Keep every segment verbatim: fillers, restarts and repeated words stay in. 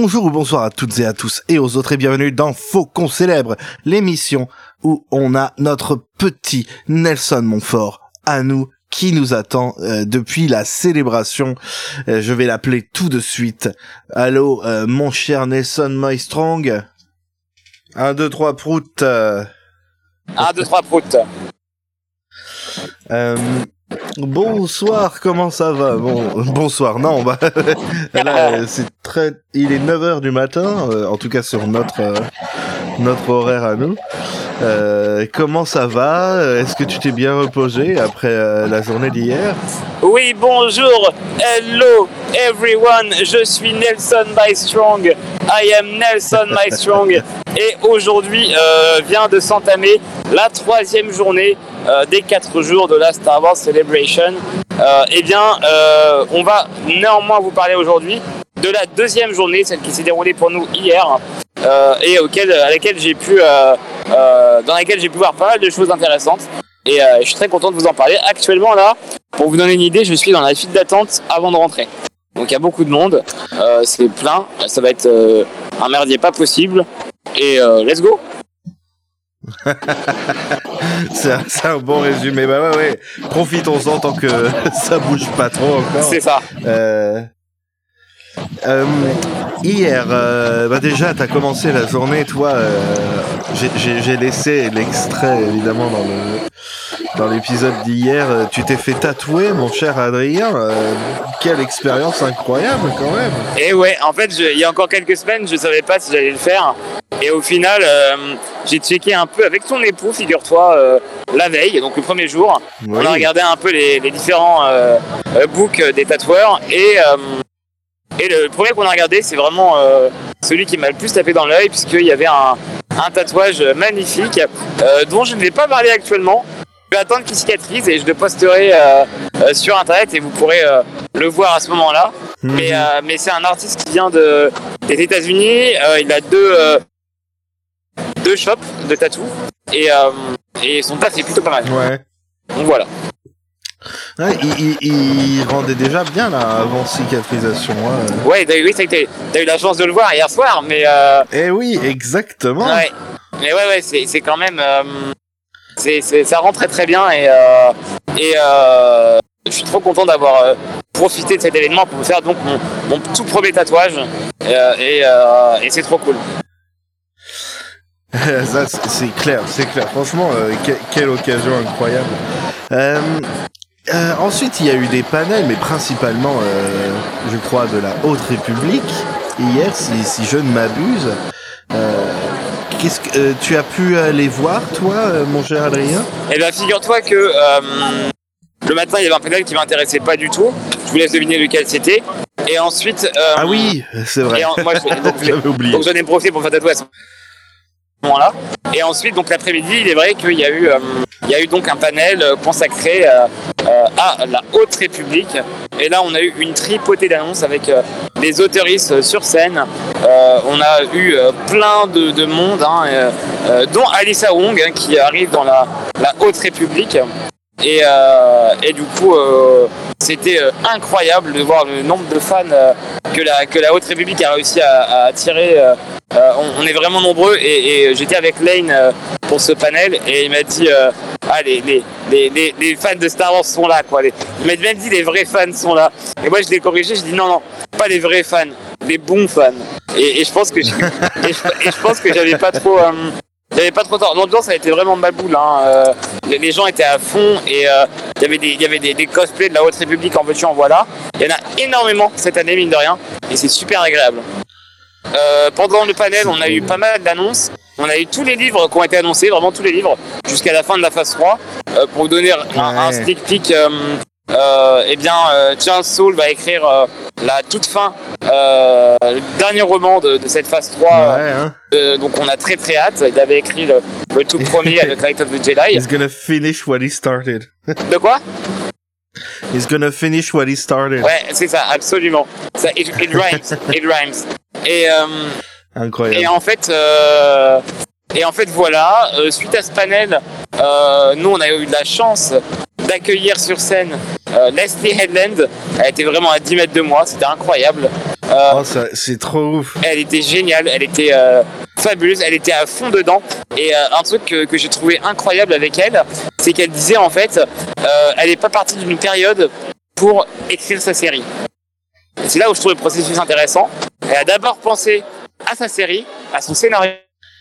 Bonjour ou bonsoir à toutes et à tous et aux autres et bienvenue dans Faucon Célèbre, l'émission où on a notre petit Nelson Montfort à nous qui nous attend euh, depuis la célébration. Euh, je vais l'appeler tout de suite. Allô, euh, mon cher Nelson Mystrong. Un, deux, trois, prout. Euh... Un, deux, trois, prout. Euh... Bonsoir, comment ça va? Bon, bonsoir, non, bah, là, c'est très, il est neuf heures du matin, euh, en tout cas sur notre, euh, notre horaire à nous. Euh, comment ça va? Est-ce que tu t'es bien reposé après euh, la journée d'hier? Oui, bonjour, hello everyone, je suis Nelson Mystrong, I am Nelson Mystrong, et aujourd'hui euh, vient de s'entamer la troisième journée euh, des quatre jours de la Star Wars Celebration. Euh, eh bien, euh, on va néanmoins vous parler aujourd'hui de la deuxième journée, celle qui s'est déroulée pour nous hier, euh, et auquel, à laquelle j'ai pu, euh, euh, dans laquelle j'ai pu voir pas mal de choses intéressantes. Et euh, je suis très content de vous en parler. Actuellement, là, pour vous donner une idée, je suis dans la file d'attente avant de rentrer. Donc il y a beaucoup de monde, euh, c'est plein, ça va être euh, un merdier pas possible. Et euh, let's go. c'est, un, c'est un bon résumé. Bah ouais, ouais. Profitons-en tant que ça bouge pas trop encore. C'est ça. Euh... Euh, hier, euh, bah déjà, t'as commencé la journée, toi. Euh, j'ai, j'ai, j'ai laissé l'extrait évidemment dans le dans l'épisode d'hier. Tu t'es fait tatouer, mon cher Adrien. Euh, quelle expérience incroyable, quand même. Et ouais, en fait, je, il y a encore quelques semaines, je savais pas si j'allais le faire. Et au final, euh, j'ai checké un peu avec ton époux, figure-toi, euh, la veille, donc le premier jour. Oui. On a regardé un peu les, les différents euh, books des tatoueurs et euh, Et le premier qu'on a regardé, c'est vraiment euh, celui qui m'a le plus tapé dans l'œil, puisqu'il y avait un, un tatouage magnifique euh, dont je ne vais pas parler actuellement. Je vais attendre qu'il cicatrise et je le posterai euh, euh, sur internet et vous pourrez euh, le voir à ce moment-là. Mmh. Mais, euh, mais c'est un artiste qui vient de, des États-Unis. Euh, il a deux, euh, deux shops de tatou et, euh, et son taf est plutôt pas mal. Ouais. Donc voilà. Ouais, il, il, il rendait déjà bien là avant cicatrisation. Ouais, ouais t'as, oui, t'as, t'as eu la chance de le voir hier soir, mais. Euh... Eh oui, exactement. Ouais, mais ouais, ouais, c'est, c'est quand même. Euh, c'est, c'est, ça rend très très bien et, euh, et euh, je suis trop content d'avoir euh, profité de cet événement pour me faire donc mon, mon tout premier tatouage euh, et, euh, et c'est trop cool. Ça, c'est, c'est clair, c'est clair. Franchement, euh, que, quelle occasion incroyable. Euh, Euh, ensuite, il y a eu des panels, mais principalement, euh, je crois, de la Haute République. Hier, si, si je ne m'abuse, euh, qu'est-ce que euh, tu as pu euh, les voir, toi, euh, mon cher Adrien? Eh bien, figure-toi que euh, le matin, il y avait un panel qui m'intéressait pas du tout. Je vous laisse deviner lequel c'était. Et ensuite... Euh, ah oui, c'est vrai. Et en, moi, je, donc, j'avais oublié. Donc, j'en ai profité pour faire tatouer à ce moment-là. Et ensuite, donc l'après-midi, il est vrai qu'il y a eu, euh, il y a eu donc un panel consacré euh, euh, à la Haute République. Et là, on a eu une tripotée d'annonces avec euh, des auteuristes sur scène. Euh, on a eu euh, plein de, de monde, hein, euh, euh, dont Alyssa Wong, hein, qui arrive dans la, la Haute République. Et, euh, et du coup, euh, c'était euh, incroyable de voir le nombre de fans euh, que, la, que la Haute République a réussi à, à attirer. Euh, euh, on, on est vraiment nombreux et, et j'étais avec Lane euh, pour ce panel et il m'a dit euh, ah, les, les, les, les, les fans de Star Wars sont là, quoi. Les, il m'a même dit les vrais fans sont là. Et moi je l'ai corrigé, je dis non, non, pas les vrais fans, les bons fans. Et, et je pense que je, et je, et je pense que j'avais pas trop. Euh, J'avais pas trop tort. L'ambiance a été vraiment baboule. Hein. Euh, les, les gens étaient à fond et euh, il y avait des, il y avait des, des cosplays de la Haute République en veux-tu en voilà. Il y en a énormément cette année, mine de rien, et c'est super agréable. Euh, pendant le panel, on a eu pas mal d'annonces. On a eu tous les livres qui ont été annoncés, vraiment tous les livres, jusqu'à la fin de la phase trois. Euh, pour vous donner un, un sneak peek, euh, euh, eh bien, euh, Charles Soule va écrire euh, la toute fin, euh, le dernier roman de, de cette phase trois. Ouais, hein. euh, donc on a très très hâte. Il avait écrit le, le tout premier avec Light of the Jedi. He's gonna finish what he started. De quoi? He's gonna finish what he started. Ouais, c'est ça, absolument. Ça, it, it rhymes, it rhymes. Et, euh, incroyable. Et en fait, euh, et en fait voilà, euh, suite à ce panel, euh, nous on a eu de la chance d'accueillir sur scène euh, Leslie Headland. Elle était vraiment à dix mètres de moi, c'était incroyable. Euh, oh, ça, c'est trop ouf. Elle était géniale, elle était euh, fabuleuse, elle était à fond dedans. Et euh, un truc que, que j'ai trouvé incroyable avec elle, c'est qu'elle disait en fait, euh, elle n'est pas partie d'une période pour écrire sa série. Et c'est là où je trouve le processus intéressant. Elle a d'abord pensé à sa série, à son scénario,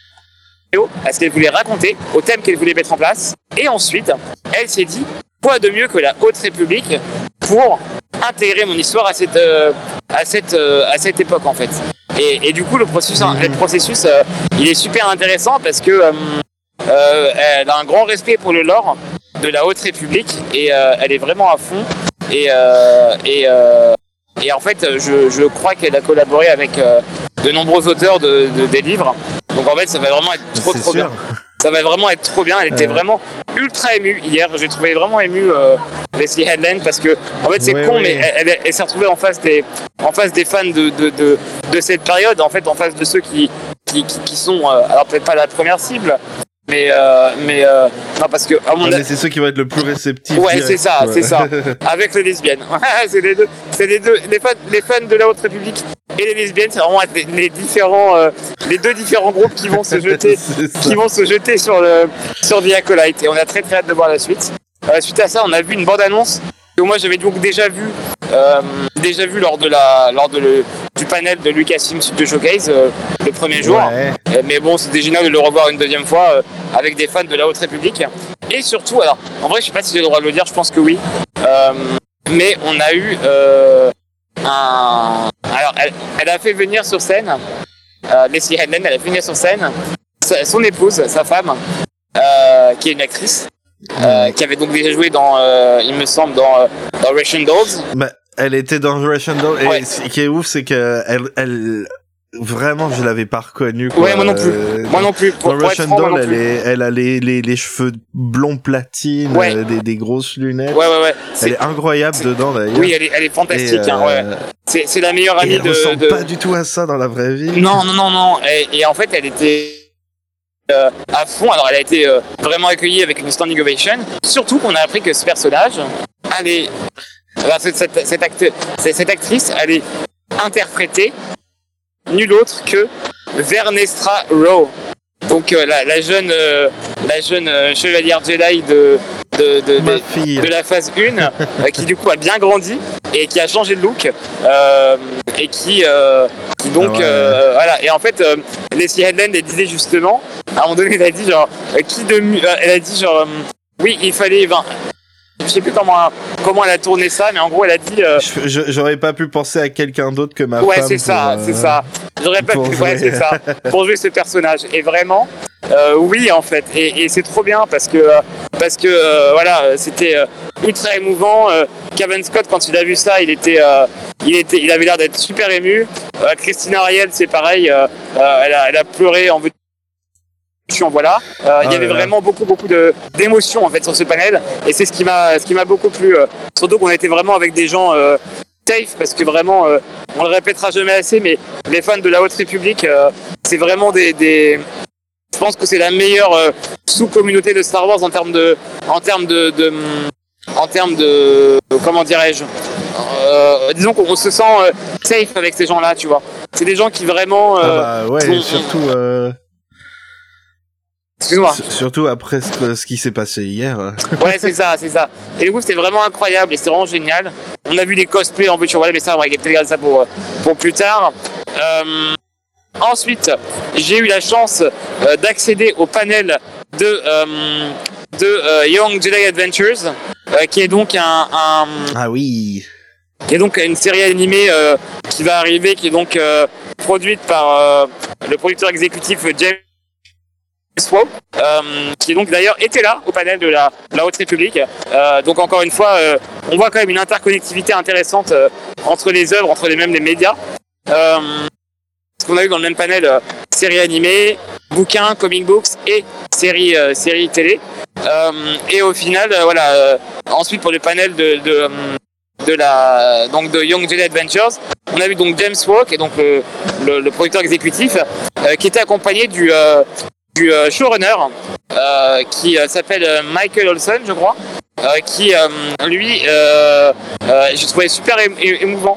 à ce qu'elle voulait raconter, au thème qu'elle voulait mettre en place. Et ensuite, elle s'est dit, quoi de mieux que la Haute République pour intégrer mon histoire à cette, euh, à cette, euh, à cette époque en fait. Et, et du coup, le processus, mmh. le processus euh, il est super intéressant parce que euh, euh, elle a un grand respect pour le lore de la Haute République et euh, elle est vraiment à fond. Et, euh, et, euh, et en fait, je, je crois qu'elle a collaboré avec euh, de nombreux auteurs de, de, des livres. Donc en fait, ça va vraiment être trop, c'est trop sûr. bien. Ça va vraiment être trop bien. Elle était euh... vraiment ultra émue hier. J'ai trouvé vraiment émue euh, Leslie Headland parce que en fait c'est ouais, con, ouais. mais elle, elle, elle s'est retrouvée en face des, en face des fans de, de, de, de cette période. En fait, en face de ceux qui, qui, qui, qui sont, euh, alors peut-être pas la première cible, mais euh, mais euh, non parce que à mon avis, c'est ceux qui vont être le plus réceptifs. Ouais, direct. c'est ça, ouais. c'est ça. Avec les lesbiennes. c'est les deux, c'est les deux, les fans, les fans de la Haute République. Et les lesbiennes, c'est vraiment les, les différents, euh, les deux différents groupes qui vont se jeter, qui vont se jeter sur le, sur The Acolyte. Et on a très très hâte de voir la suite. Euh, suite à ça, on a vu une bande-annonce que moi j'avais donc déjà vu, euh, déjà vu lors de la, lors de le, du panel de Lucasfilm Studio Showcase euh, le premier jour. Ouais. Euh, mais bon, c'était génial de le revoir une deuxième fois euh, avec des fans de la Haute République. Et surtout, alors, en vrai, je sais pas si j'ai le droit de le dire, je pense que oui. Euh, mais on a eu euh, un, alors, elle, elle a fait venir sur scène, euh, Leslie Headland, elle a fait venir sur scène sa, son épouse, sa femme, euh, qui est une actrice, euh, qui avait donc déjà joué dans, euh, il me semble, dans, dans Russian Dolls. Bah, elle était dans Russian Dolls, et ouais. ce qui est ouf, c'est que elle, elle, vraiment, je l'avais pas reconnue. Quoi. Ouais, moi non plus. Euh, moi non plus. Pour, dans pour Russian Doll, elle, est, elle a les, les, les cheveux blonds platine, ouais. euh, des, des grosses lunettes. Ouais, ouais, ouais. C'est, elle est incroyable c'est, dedans, d'ailleurs. Oui, elle est, elle est fantastique. Et, hein, ouais. c'est, c'est la meilleure amie et elle de. Elle ressemble de... pas du tout à ça dans la vraie vie. Non, non, non, non. Et, et en fait, elle était euh, à fond. Alors, elle a été euh, vraiment accueillie avec une standing ovation. Surtout qu'on a appris que ce personnage, elle est. Alors, cette, cette, cette, acte... cette actrice, elle est interprétée nul autre que Vernestra Rwoh. Donc euh, la, la jeune, euh, la jeune euh, chevalière Jedi de de, de, de, de la phase un, euh, qui du coup a bien grandi et qui a changé de look euh, et qui, euh, qui donc ah ouais. euh, voilà. Et en fait, euh, Leslie Headland elle disait justement, à un moment donné, elle a dit genre euh, qui de, euh, elle a dit genre euh, oui, il fallait vingt. Je sais plus comment, comment elle a tourné ça, mais en gros, elle a dit. Euh... Je, j'aurais pas pu penser à quelqu'un d'autre que ma ouais, femme. Ouais, c'est ça, euh... c'est ça. J'aurais pas pu. Ouais, c'est ça. Pour jouer ce personnage. Et vraiment, euh, oui, en fait. Et, et c'est trop bien parce que, parce que, euh, voilà, c'était euh, ultra émouvant. Euh, Kevin Scott, quand il a vu ça, il était, euh, il était, il avait l'air d'être super ému. Euh, Christina Ariel, c'est pareil. Euh, euh, elle a, elle a pleuré en vue. Voilà, euh, ah, il y avait là. vraiment beaucoup beaucoup de d'émotions en fait sur ce panel et c'est ce qui m'a ce qui m'a beaucoup plu. Euh, surtout qu'on était vraiment avec des gens euh, safe parce que vraiment euh, on le répétera jamais assez, mais les fans de la Haute République, euh, c'est vraiment des, des je pense que c'est la meilleure euh, sous-communauté de Star Wars en termes de en termes de, de en termes de comment dirais-je euh, disons qu'on se sent euh, safe avec ces gens-là, tu vois. C'est des gens qui vraiment euh, ah bah ouais sont, surtout. Euh... Excuse-moi. Surtout après ce, ce qui s'est passé hier. Ouais, c'est ça, c'est ça. Et du coup, c'était vraiment incroyable et c'était vraiment génial. On a vu des cosplays en voiture, voilà, mais ça, on va peut-être ça pour, pour plus tard. Euh, ensuite, j'ai eu la chance euh, d'accéder au panel de, euh, de euh, Young Jedi Adventures, euh, qui est donc un, un. Ah oui. Qui est donc une série animée euh, qui va arriver, qui est donc euh, produite par euh, le producteur exécutif James Swope, euh, qui donc d'ailleurs était là au panel de la, la Haute République. Euh, donc encore une fois, euh, on voit quand même une interconnectivité intéressante euh, entre les œuvres, entre les mêmes les médias. Euh, ce qu'on a eu dans le même panel, euh, séries animées, bouquins, comic books et séries euh, séries télé. Euh, et au final, euh, voilà. Euh, ensuite pour le panel de, de de la donc de Young Jedi Adventures, on a vu donc James Walk et donc le, le, le producteur exécutif euh, qui était accompagné du euh, du euh, showrunner euh, qui euh, s'appelle euh, Michael Olson, je crois, euh, qui euh, lui, euh, euh, j'ai trouvé super é- émouvant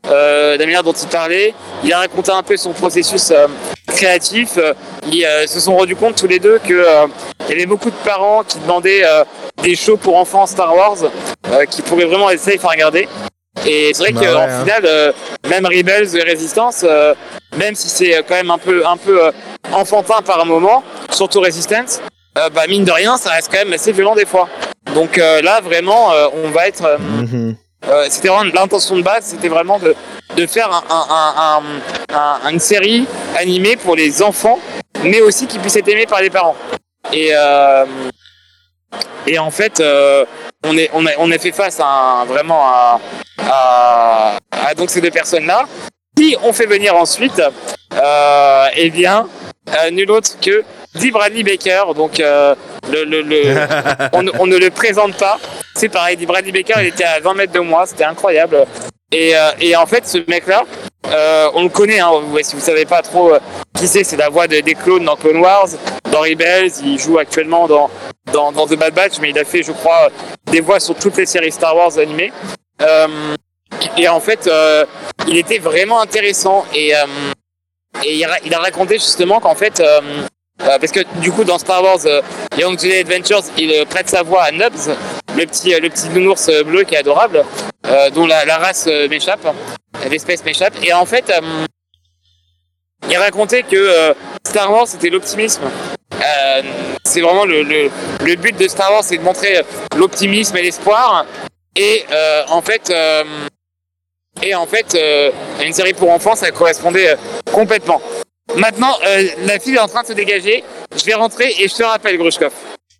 euh, de la manière dont il parlait. Il a raconté un peu son processus euh, créatif. Euh, ils euh, se sont rendus compte tous les deux qu'il euh, y avait beaucoup de parents qui demandaient euh, des shows pour enfants Star Wars euh, qui pourraient vraiment être safe à regarder. Et c'est vrai bah qu'en ouais, hein. final, euh, même Rebels et Resistance, euh, même si c'est quand même un peu, un peu euh, enfantin par un moment, surtout Resistance, euh, bah mine de rien, ça reste quand même assez violent des fois. Donc euh, là, vraiment, euh, on va être... Euh, mm-hmm. euh, c'était vraiment l'intention de base, c'était vraiment de, de faire un, un, un, un, une série animée pour les enfants, mais aussi qui puisse être aimée par les parents. Et, euh, et en fait... Euh, On, est, on, a, on a fait face à un, vraiment à, à, à donc ces deux personnes-là qui ont fait venir ensuite euh, eh bien euh, nul autre que Dee Bradley Baker. Donc euh, le, le, le, on, on ne le présente pas. C'est pareil, Dee Bradley Baker, il était à vingt mètres de moi, c'était incroyable. Et, euh, et en fait, ce mec-là, euh, on le connaît. Hein, si vous savez pas trop euh, qui c'est, c'est la voix de, des clones dans Clone Wars, dans Rebels. Il joue actuellement dans Dans, dans The Bad Batch, mais il a fait, je crois, des voix sur toutes les séries Star Wars animées. Euh, et en fait, euh, il était vraiment intéressant. Et, euh, et il, a, il a raconté justement qu'en fait, euh, euh, parce que du coup, dans Star Wars euh, Young Jedi Adventures, il euh, prête sa voix à Nubs, le petit, euh, le petit nounours bleu qui est adorable, euh, dont la, la race euh, m'échappe, l'espèce m'échappe. Et en fait, euh, il racontait que euh, Star Wars, c'était l'optimisme. Euh, c'est vraiment le, le, le but de Star Wars, c'est de montrer l'optimisme et l'espoir. Et euh, en fait, euh, et en fait, euh, une série pour enfants, ça correspondait euh, complètement. Maintenant, euh, la fille est en train de se dégager. Je vais rentrer et je te rappelle, Grushkov.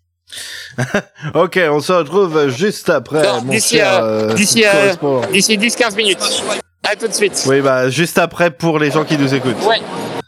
Ok, on se retrouve juste après. Non, mon d'ici, cher, euh, euh, d'ici, euh, d'ici dix à quinze minutes. À tout de suite. Oui, bah juste après pour les gens qui nous écoutent. Ouais.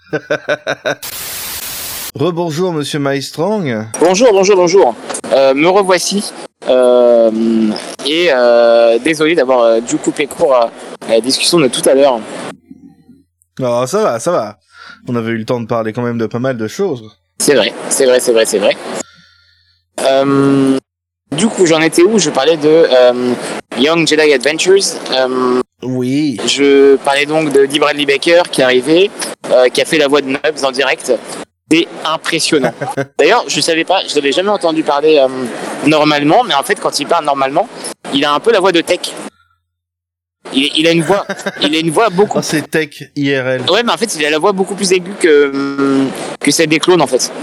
Rebonjour Monsieur Maestrang. Bonjour, bonjour, bonjour. Euh, me revoici. Euh, et euh, désolé d'avoir euh, dû couper court à, à la discussion de tout à l'heure. Oh, ça va, ça va. On avait eu le temps de parler quand même de pas mal de choses. C'est vrai, c'est vrai, c'est vrai, c'est vrai. Euh, du coup, j'en étais où? Je parlais de euh, Young Jedi Adventures. Euh, oui. Je parlais donc de Dee Bradley Baker qui est arrivé, euh, qui a fait la voix de Nubs en direct. C'est impressionnant. D'ailleurs, je savais pas, je l'avais jamais entendu parler euh, normalement, mais en fait, quand il parle normalement, il a un peu la voix de Tech. Il, il a une voix, il a une voix beaucoup. Oh, c'est Tech I R L. Ouais, mais en fait, il a la voix beaucoup plus aiguë que que celle des clones, en fait.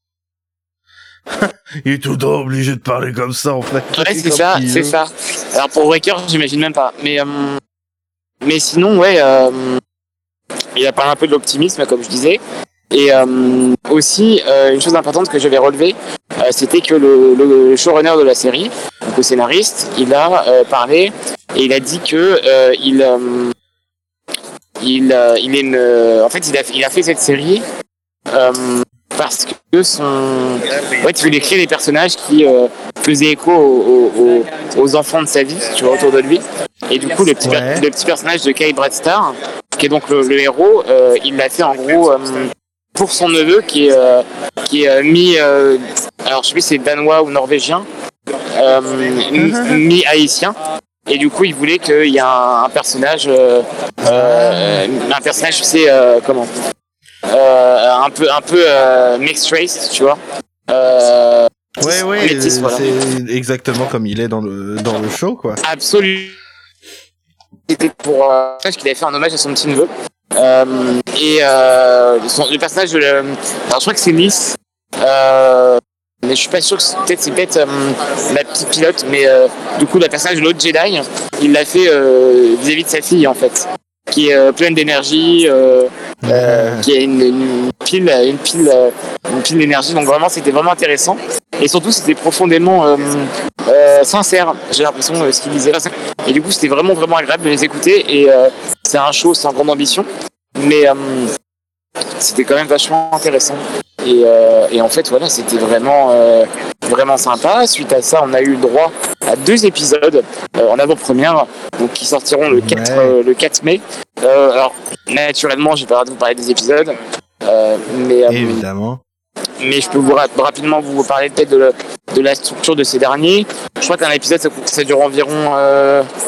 Il est tout le temps obligé de parler comme ça, en fait. Ouais, c'est ça, c'est ça. Alors pour Wrecker, j'imagine même pas. Mais euh, mais sinon, ouais, euh, il a parlé un peu de l'optimisme, comme je disais. Et euh, aussi, euh, une chose importante que j'avais relevée, euh, c'était que le, le showrunner de la série, donc le scénariste, il a euh, parlé et il a dit que euh, il, euh, il, euh, il est une, en fait, il a, il a fait cette série euh, parce que son, en fait, il voulait créer des personnages qui euh, faisaient écho aux, aux, aux enfants de sa vie, tu vois, autour de lui. Et du coup, le petit, ouais. le petit personnage de Kai Bradstar, qui est donc le, le héros, euh, il l'a fait en gros. Euh, pour son neveu qui est euh, qui est euh, mi euh, alors je sais plus si c'est danois ou norvégien, euh, mi haïtien, et du coup il voulait qu'il y ait un, un personnage euh, euh, un personnage c'est euh, comment euh, un peu un peu euh, mixed race, tu vois. Euh, ouais ouais métis, voilà. C'est exactement comme il est dans le dans le show, quoi. Absolument. C'était pour euh, qu'il avait fait un hommage à son petit neveu. Euh, et euh, son, le personnage de le, alors je crois que c'est Nice, euh, mais je suis pas sûr que c'est peut-être c'est peut-être euh, la petite pilote, mais euh, du coup le personnage de l'autre Jedi, il l'a fait euh, vis-à-vis de sa fille, en fait, qui est euh, pleine d'énergie, euh, euh, qui a une, une pile, une pile, une pile d'énergie. Donc vraiment, c'était vraiment intéressant. Et surtout, c'était profondément euh, euh, sincère. J'ai l'impression euh, ce qu'ils disaient. Et du coup, c'était vraiment vraiment agréable de les écouter. Et euh, c'est un show sans grande ambition, mais euh, c'était quand même vachement intéressant. Et, euh, et en fait, voilà, c'était vraiment euh, vraiment sympa. Suite à ça, on a eu droit à deux épisodes euh, en avant-première, donc qui sortiront le quatre, ouais. euh, le quatre mai. Euh, alors, naturellement, j'ai pas hâte de vous parler des épisodes, euh, mais euh, évidemment. Mais je peux vous rap- rapidement vous parler peut-être de, le, de la structure de ces derniers. Je crois qu'un épisode, ça, ça dure environ euh,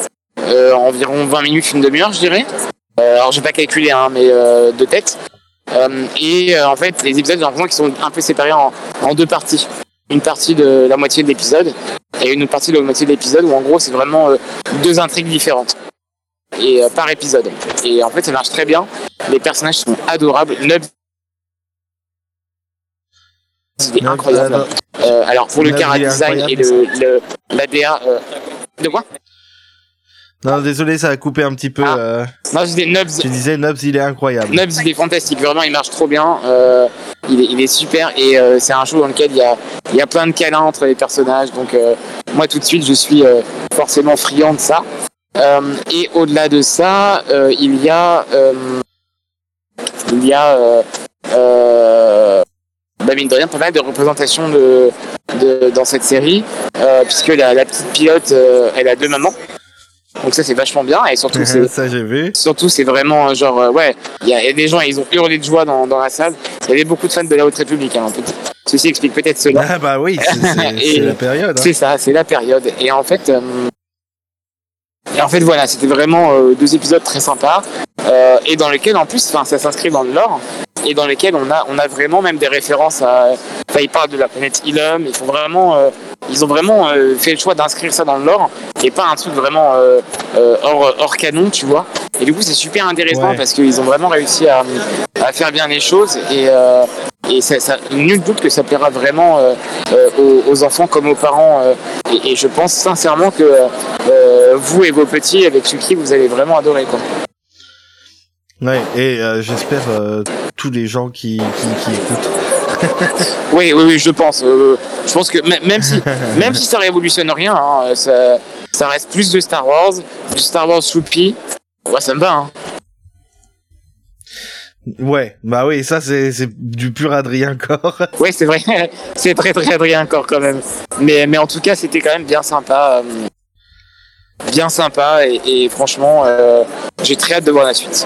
euh, environ vingt minutes, une demi-heure, je dirais. Euh, alors, j'ai pas calculé, hein, mais euh, de tête. Euh, et euh, en fait, les épisodes, j'ai l'impression qu'ils sont un peu séparés en, en deux parties. Une partie de la moitié de l'épisode et une autre partie de la moitié de l'épisode où en gros c'est vraiment euh, deux intrigues différentes et euh, par épisode. Et en fait, ça marche très bien. Les personnages sont adorables. Nub, il est Nub, incroyable. euh, Euh, alors pour le Nub, chara il est design et incroyable. le, le la D A. Euh, de quoi? Non, désolé, ça a coupé un petit peu. Ah. Euh... Non, je disais Nubs. Tu disais Nubs, il est incroyable. Nubs, il est fantastique. Vraiment, il marche trop bien. Euh, il, est, il est super et euh, c'est un show dans lequel il y a, il y a plein de câlins entre les personnages. Donc euh, moi, tout de suite, je suis euh, forcément friand de ça. Euh, et au-delà de ça, euh, il y a, euh, il y a, euh, euh, bah mine de rien, pas mal de représentations de, de dans cette série, euh, puisque la, la petite pilote, euh, elle a deux mamans. Donc ça c'est vachement bien et surtout c'est ça j'ai vu. Surtout c'est vraiment genre euh, ouais, il y, y a des gens ils ont hurlé de joie dans, dans la salle. Il y avait beaucoup de fans de la Haute République hein, peut-être. Ceci explique peut-être cela. Ah bah oui, c'est, c'est, c'est la période. Hein. C'est ça, c'est la période et en fait euh, et en fait voilà, c'était vraiment euh, deux épisodes très sympas euh, et dans lesquels en plus enfin ça s'inscrit dans le lore et dans lesquels on a on a vraiment même des références à enfin ils parlent de la planète Ilum, ils font vraiment euh, ils ont vraiment euh, fait le choix d'inscrire ça dans le lore et pas un truc vraiment euh, euh, hors, hors canon, tu vois. Et du coup, c'est super intéressant ouais. parce qu'ils ont vraiment réussi à, à faire bien les choses et, euh, et ça, ça, nul doute que ça plaira vraiment euh, euh, aux, aux enfants comme aux parents. Euh, et, et je pense sincèrement que euh, vous et vos petits, avec Suki, vous allez vraiment adorer, quoi. Ouais, et euh, j'espère euh, tous les gens qui, qui, qui écoutent. oui, oui, oui, je pense. Euh, je pense que m- même si, même si ça révolutionne rien, hein, ça, ça reste plus de Star Wars, du Star Wars choupi. Ouais, ça me va. Hein. Ouais, bah oui, ça c'est, c'est du pur Adrien Corr. Ouais, c'est vrai, c'est très très Adrien Corr quand même. Mais, mais en tout cas, c'était quand même bien sympa, euh, bien sympa et, et franchement, euh, j'ai très hâte de voir la suite.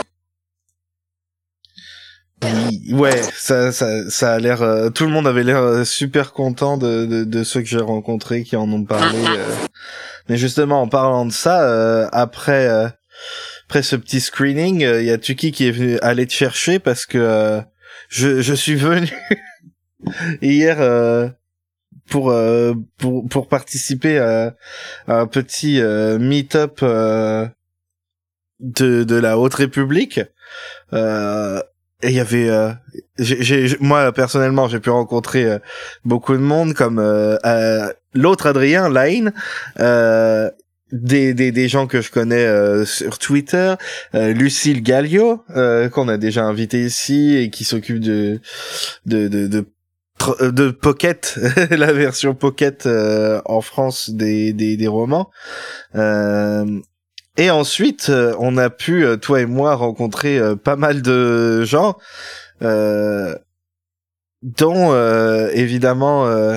Ouais, ça, ça, ça a l'air. Euh, tout le monde avait l'air euh, super content de, de, de ceux que j'ai rencontrés qui en ont parlé. Euh. Mais justement, en parlant de ça, euh, après, euh, après ce petit screening, il euh, y a Tuki qui est venu aller te chercher parce que euh, je, je suis venu hier euh, pour euh, pour pour participer à, à un petit euh, meet-up euh, de de la Haute République. Euh, Et il y avait, euh, j'ai, j'ai, moi personnellement, j'ai pu rencontrer euh, beaucoup de monde, comme euh, euh, l'autre Adrien, Line, euh, des, des des gens que je connais euh, sur Twitter, euh, Lucille Gallio, euh, qu'on a déjà invité ici et qui s'occupe de de de de, de Pocket, la version Pocket euh, en France des des des romans. Euh, Et ensuite, euh, on a pu, euh, toi et moi, rencontrer euh, pas mal de gens, euh, dont euh, évidemment euh,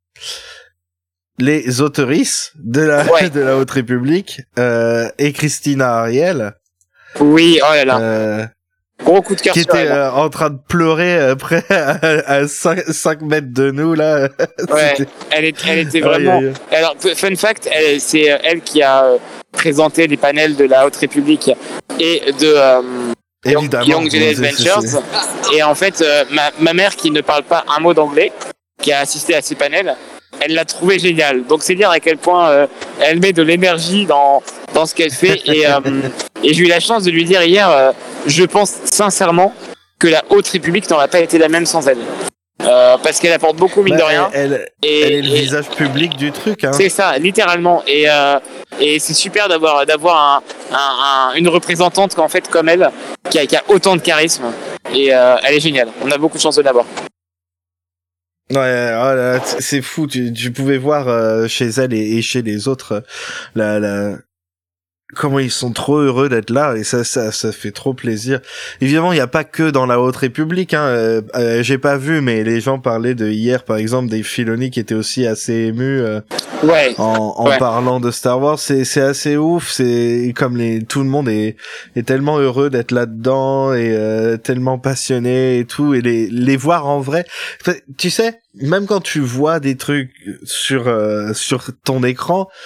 les auteurices de la ouais. de la Haute République euh, et Christina Ariel. Oui, oh là là. Euh, Gros coup de cœur. Qui était euh, en train de pleurer euh, près à, à cinq mètres de nous là. Ouais, elle, est, elle était vraiment. Aïe, aïe. Alors, fun fact, elle, c'est elle qui a présenté les panels de la Haute République et de euh, Young, Young Jedi Adventures. C'est, c'est... Et en fait, euh, ma, ma mère qui ne parle pas un mot d'anglais, qui a assisté à ces panels, elle l'a trouvé génial. Donc c'est dire à quel point euh, elle met de l'énergie dans dans ce qu'elle fait. Et, euh, et j'ai eu la chance de lui dire hier, euh, je pense sincèrement que la Haute République n'aurait pas été la même sans elle. Euh, parce qu'elle apporte beaucoup, mine bah, de rien. Elle, elle, et, elle est le et, visage public du truc. Hein. C'est ça, littéralement. Et, euh, et c'est super d'avoir, d'avoir un, un, un, une représentante en fait, comme elle, qui a, qui a autant de charisme. Et euh, elle est géniale. On a beaucoup de chance de l'avoir. Ouais, oh là, c'est fou. Tu, tu pouvais voir euh, chez elle et, et chez les autres euh, la, la... comment ils sont trop heureux d'être là, et ça, ça, ça fait trop plaisir. Évidemment, il n'y a pas que dans la Haute République, hein. Euh, euh, j'ai pas vu, mais les gens parlaient de hier, par exemple, Dave Filoni qui était aussi assez ému euh, ouais. en, en ouais. parlant de Star Wars. C'est, c'est assez ouf. C'est comme les, tout le monde est, est tellement heureux d'être là-dedans et euh, tellement passionné et tout, et les, les voir en vrai. Tu sais, même quand tu vois des trucs sur, euh, sur ton écran,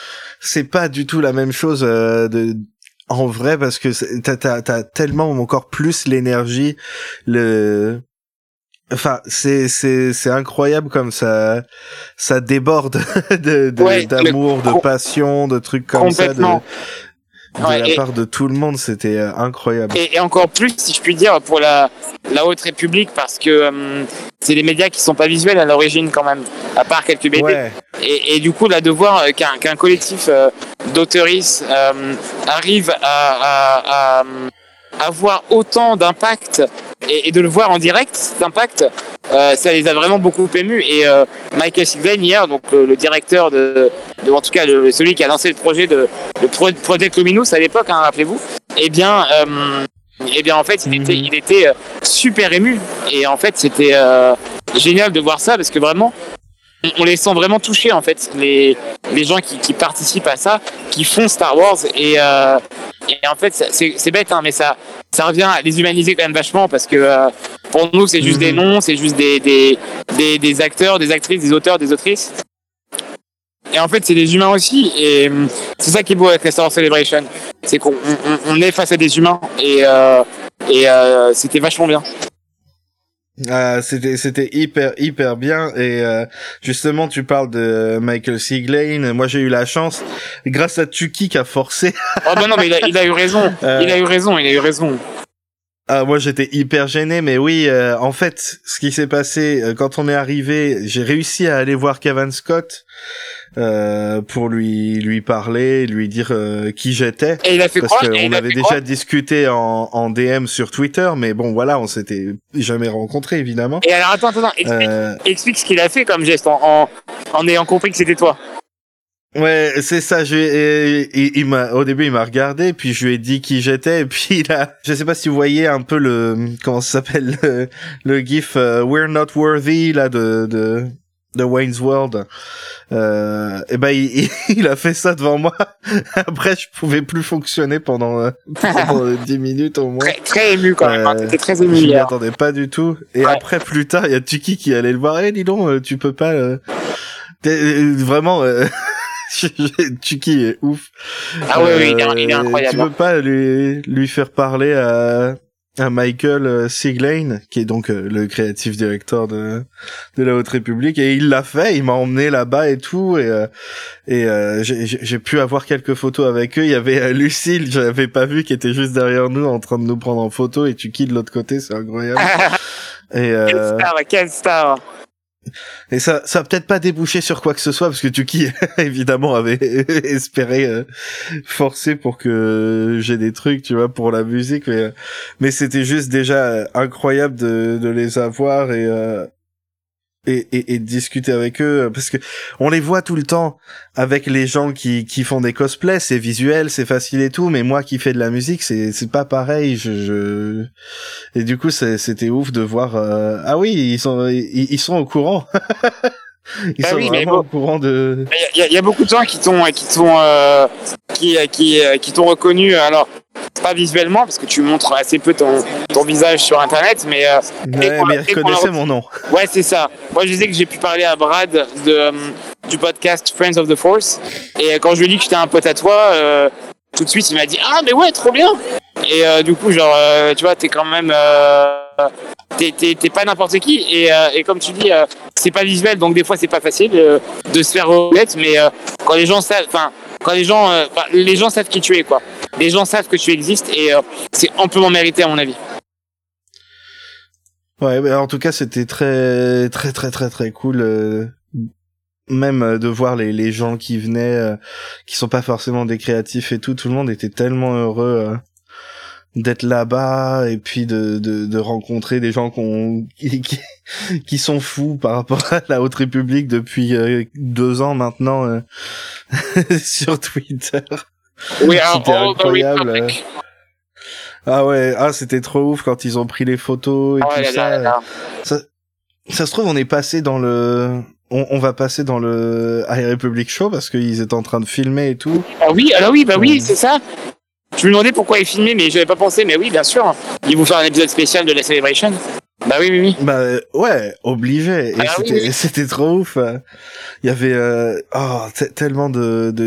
c'est pas du tout la même chose euh, de en vrai parce que t'as t'as t'as tellement encore plus l'énergie, le enfin c'est c'est c'est incroyable comme ça ça déborde de, de ouais, d'amour, de passion, de trucs comme ça de de ouais, la et, part de tout le monde, c'était euh, incroyable. Et, et encore plus, si je puis dire, pour la, la Haute République, parce que euh, c'est des médias qui sont pas visuels à l'origine quand même, à part quelques B D. Ouais. Et, et du coup, là, de voir qu'un, qu'un collectif euh, d'auteuristes euh, arrive à, à, à, à avoir autant d'impact et, et de le voir en direct, cet impact, euh, ça les a vraiment beaucoup émus. Et euh, Michael Siglain hier, donc le, le directeur de, de, en tout cas le, celui qui a lancé le projet de le Project Luminous à l'époque, hein, rappelez-vous, eh bien, euh, eh bien en fait, il était, il était super ému. Et en fait, c'était euh, génial de voir ça parce que vraiment, on les sent vraiment touchés en fait, les les gens qui, qui participent à ça, qui font Star Wars et euh, et en fait c'est c'est bête hein, mais ça ça revient à les humaniser quand même vachement parce que euh, pour nous c'est juste mmh. des noms, c'est juste des des des des acteurs, des actrices, des auteurs, des autrices. Et en fait c'est des humains aussi et c'est ça qui est beau avec la Star Wars Celebration, c'est qu'on on, on est face à des humains et euh, et euh, c'était vachement bien. Ah, c'était c'était hyper hyper bien et euh, justement tu parles de Michael Siglain. Moi j'ai eu la chance grâce à Tuki qui a forcé. Oh bah non mais il a, il a eu raison. Euh... Il a eu raison. Il a eu raison. Ah moi j'étais hyper gêné mais oui euh, en fait ce qui s'est passé euh, quand on est arrivé, j'ai réussi à aller voir Kevin Scott euh, pour lui lui parler, lui dire euh, qui j'étais. Et il a fait parce quoi qu'on avait déjà quoi discuté en, en D M sur Twitter, mais bon voilà, on s'était jamais rencontrés évidemment. Et alors attends attends, explique, euh... explique ce qu'il a fait comme geste en, en en ayant compris que c'était toi. Ouais, c'est ça. Je, et, il, il m'a, au début, il m'a regardé, puis je lui ai dit qui j'étais, et puis il a, je sais pas si vous voyez un peu le, comment ça s'appelle, le, le gif uh, We're Not Worthy là de de de Wayne's World. Euh, et ben il, il a fait ça devant moi. Après, je pouvais plus fonctionner pendant, pendant dix minutes au moins. Très, très ému quand même. Euh, T'étais très ému. Je m'y attendais pas du tout. Et ouais. Après, plus tard, il y a Tuki qui allait le voir. Eh, dis donc, tu peux pas. Euh, vraiment. Euh, Tuki est ouf. Ah oui, oui, il est, il est incroyable. Tu peux pas lui, lui faire parler à, à Michael Siglain, qui est donc le creative director de, de la Haute République, et il l'a fait, il m'a emmené là-bas et tout, et, et euh, j'ai, j'ai pu avoir quelques photos avec eux. Il y avait Lucille, je l'avais pas vu, qui était juste derrière nous en train de nous prendre en photo, et Tuki de l'autre côté, c'est incroyable. Et euh... Quelle star, quelle star. Et ça, ça a peut-être pas débouché sur quoi que ce soit parce que Tuki évidemment avait espéré euh, forcer pour que j'ai des trucs, tu vois, pour la musique, mais mais c'était juste déjà incroyable de de les avoir et euh, et, et et de discuter avec eux parce que on les voit tout le temps avec les gens qui qui font des cosplays, c'est visuel, c'est facile et tout, mais moi qui fais de la musique, c'est c'est pas pareil. Je, je... et du coup c'est, c'était ouf de voir. Euh... Ah oui, ils sont ils, ils sont au courant. Ils bah sont oui, vraiment bon, au courant de. Il y, y a beaucoup de gens qui t'ont qui t'ont euh, qui qui qui t'ont reconnu. Alors pas visuellement parce que tu montres assez peu ton ton visage sur internet, mais euh, ouais, mais ils reconnaissaient mon nom. Ouais, c'est ça. Moi, je sais que j'ai pu parler à Brad de euh, du podcast Friends of the Force, et quand je lui ai dit que j'étais un pote à toi, euh, tout de suite il m'a dit ah mais ouais, trop bien. Et euh, du coup genre euh, tu vois, t'es quand même euh, T'es, t'es, t'es pas n'importe qui et, euh, et comme tu dis euh, c'est pas visuel donc des fois c'est pas facile euh, de se faire reconnaître, mais euh, quand les gens savent enfin quand les gens euh, bah, les gens savent qui tu es quoi, les gens savent que tu existes et euh, c'est amplement mérité à mon avis. Ouais, mais en tout cas c'était très très très très très cool euh, même de voir les les gens qui venaient euh, qui sont pas forcément des créatifs et tout, tout le monde était tellement heureux euh, d'être là-bas et puis de de de rencontrer des gens qu'on qui, qui qui sont fous par rapport à la Haute République depuis euh, deux ans maintenant euh, sur Twitter. Oui, c'était incroyable. Ah ouais, ah c'était trop ouf quand ils ont pris les photos et ah tout ouais, ça. Là, là, là. ça. Ça se trouve on est passé dans le on, on va passer dans le High Republic Show parce qu'ils étaient en train de filmer et tout. Ah oui, alors oui, bah oui, c'est ça. Je me demandais pourquoi ils filmaient, mais je n'avais pas pensé. Mais oui, bien sûr, ils vont faire un épisode spécial de la Celebration. Bah oui, oui, oui. Bah ouais, obligé. Et ah, c'était, oui, oui. c'était trop ouf. Il y avait euh, oh, t- tellement de, de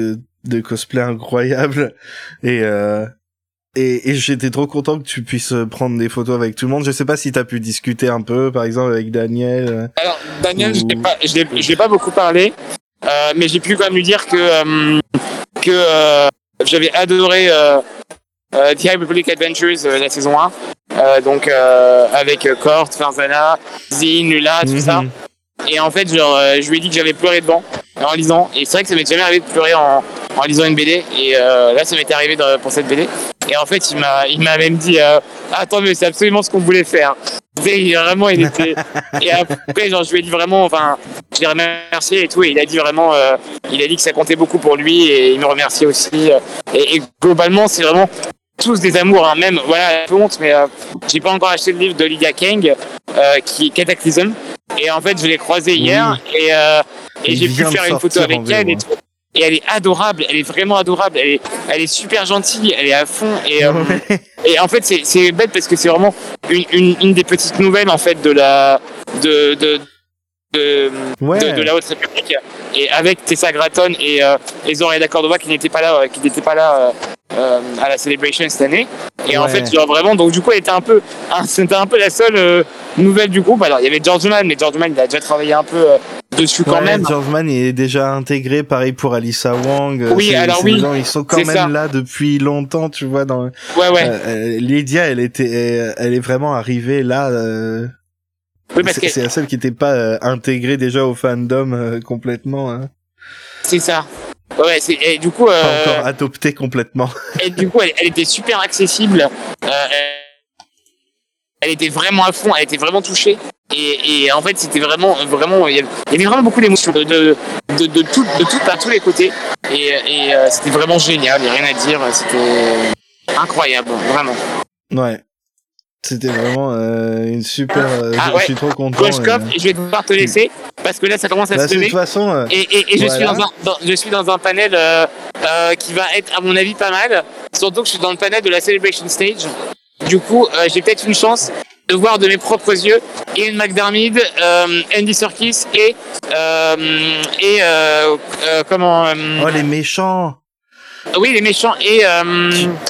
de cosplay incroyables et euh, et, et j'étais trop content que tu puisses prendre des photos avec tout le monde. Je sais pas si t'as pu discuter un peu, par exemple avec Daniel. Alors Daniel, ou... je l'ai pas, je l'ai, je l'ai pas beaucoup parlé, euh, mais j'ai pu quand même lui dire que euh, que euh, j'avais adoré euh, euh, The High Republic Adventures euh, la saison un, euh, donc euh, avec Kort, Farzana, Zin, Lula, tout mm-hmm. ça. Et en fait, genre, euh, je lui ai dit que j'avais pleuré devant en lisant. Et c'est vrai que ça m'est jamais arrivé de pleurer en, en lisant une B D. Et euh, là, ça m'était arrivé de, pour cette B D. Et en fait, il m'a, il m'a même dit euh, attends, mais c'est absolument ce qu'on voulait faire. Et vraiment, il était. Et après, genre, je lui ai dit vraiment, enfin, je l'ai remercié et tout. Et il a dit vraiment, euh, il a dit que ça comptait beaucoup pour lui. Et il me remerciait aussi. Et, et globalement, c'est vraiment tous des amours, hein. Même, voilà, un peu honte, mais euh, j'ai pas encore acheté le livre de Lydia Kang, euh, qui est Cataclysm. Et en fait, je l'ai croisée hier oui. et, euh, et j'ai pu faire une photo avec elle et tout. Et elle est adorable, elle est vraiment adorable, elle est, elle est super gentille, elle est à fond. Et, euh, et en fait, c'est, c'est bête parce que c'est vraiment une, une, une des petites nouvelles en fait de la, de, de, de, ouais. de, de la Haute République. Et avec Tessa Gratton et, euh, et Zoraida Cordova qui n'étaient pas là, euh, qui n'étaient pas là euh, euh, à la Celebration cette année. Et ouais. en fait, genre vraiment, donc du coup, elle était un peu, hein, c'était un peu la seule euh, nouvelle du groupe. Alors, il y avait George Mann, mais George Mann, il a déjà travaillé un peu euh, dessus quand ouais, même. George Mann est déjà intégré, pareil pour Alyssa Wang. Oui, c'est, alors c'est oui. Gens, ils sont quand même ça. Là depuis longtemps, tu vois. Dans, ouais, ouais. Euh, Lydia, elle était, elle, elle est vraiment arrivée là. Euh, oui, parce c'est, que... c'est la seule qui n'était pas euh, intégrée déjà au fandom euh, complètement. Hein. C'est ça. Ouais, c'est, et du coup, euh, pas encore adoptée complètement. Et du coup, elle, elle était super accessible. Euh, elle était vraiment à fond, elle était vraiment touchée. Et, et en fait, c'était vraiment, vraiment, il y avait vraiment beaucoup d'émotions de, de, de, de, tout, de tout, à tous les côtés. Et, et euh, c'était vraiment génial, il n'y a rien à dire. C'était incroyable, vraiment. Ouais. C'était vraiment euh, une super. Euh, ah, je, ouais. je suis trop content. Golchkov, euh... je vais devoir te laisser parce que là ça commence à bah, se lever. De toute façon. Euh, et et, et je, voilà. suis dans un, dans, je suis dans un panel euh, euh, qui va être, à mon avis, pas mal. Surtout que je suis dans le panel de la Celebration Stage. Du coup, euh, j'ai peut-être une chance de voir de mes propres yeux Ian McDiarmid, euh, Andy Serkis et. Euh, et euh, euh, comment. Euh, oh, les méchants! Oui, les méchants et. Euh,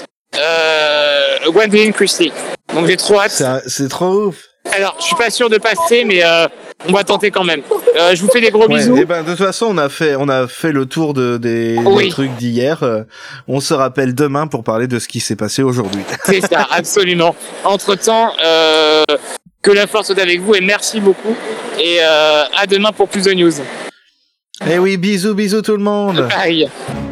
euh, Gwendoline Christie. Donc j'ai trop hâte. C'est, un, c'est trop ouf. Alors, je suis pas sûr de passer, mais euh, on va tenter quand même. Euh, je vous fais des gros ouais, bisous. Et ben de toute façon, on a fait, on a fait le tour de des, oui. des trucs d'hier. Euh, on se rappelle demain pour parler de ce qui s'est passé aujourd'hui. C'est ça, absolument. Entre temps, euh, que la force soit avec vous et merci beaucoup. Et euh, à demain pour plus de news. Eh oui, bisous, bisous tout le monde. Bye.